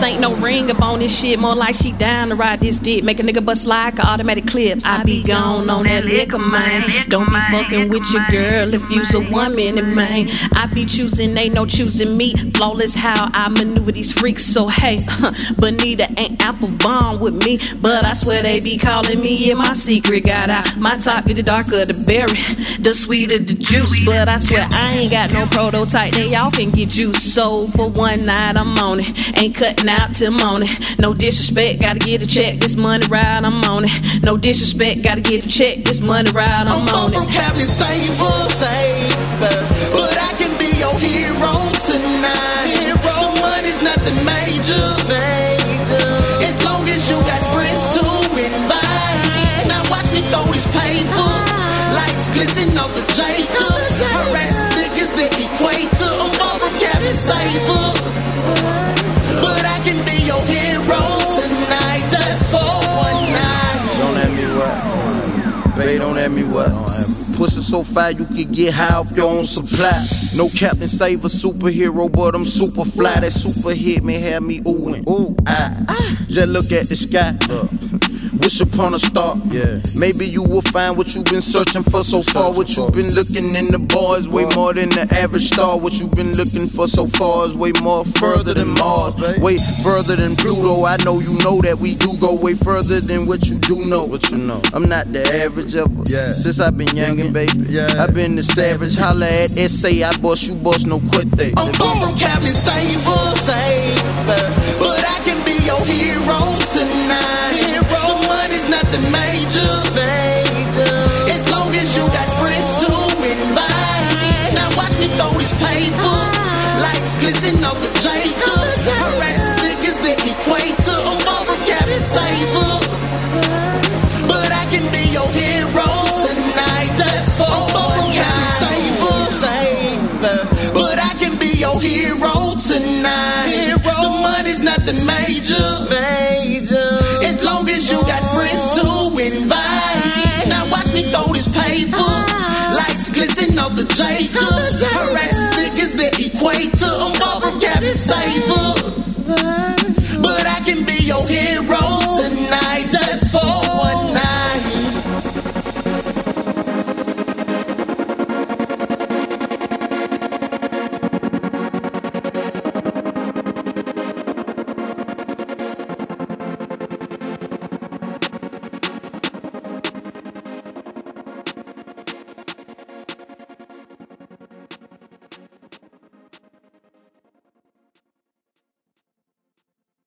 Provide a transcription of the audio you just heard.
ain't no ring up on this shit, more like she down to ride this dick. Make a nigga bust like an automatic clip. I be gone on that liquor, man. Don't be fucking with your girl if you's a woman, and man, I be choosing, ain't no choosing me. Flawless how I maneuver these freaks. So hey, Bonita ain't apple bomb with me, but I swear they be calling me. Yeah, my secret got out. My top be the darker the berry, the sweeter the juice. But I swear I ain't got no prototype. They y'all can get juice. So for one night I'm on it, ain't cutting out till morning. No disrespect, gotta get a check. This money ride, I'm on it. No disrespect, gotta get a check. This money ride, I'm on it. I'm from Captain Saver, but I can be your hero tonight. The money's nothing major, as long as you got friends to invite. Now watch me throw this paper, lights glisten off the Jacob. Harass niggas that equate to I'm from Captain Saver, but I can be your hero tonight, just for one night. Don't let me what? Babe, don't let me what? Pussy so fire you can get high off your own supply. No Captain Saver superhero, but I'm super fly. That super hit me, had me oohing. Ooh, just look at the sky. Wish upon a star. Yeah. Maybe you will find what you've been searching for so far. What you've been looking in the bar is way more than the average star. What you've been looking for so far is way more further than Mars, way further than Pluto. I know you know that we do go way further than what you do know. What you know? I'm not the average ever. Yeah. Since I've been youngin', baby. Yeah. I've been the savage. Holla at SA, I bust you bust no quit they. I'm from Captain Saver, but I can be your hero tonight. The money's nothing major, as long as you got friends to invite. Now watch me throw this paper, lights glisten off the Jacob. Harass niggas that equate to I'm from Captain Saver, but I can be your hero tonight, just for one Captain Saver, but I can be your hero tonight. The money's nothing major,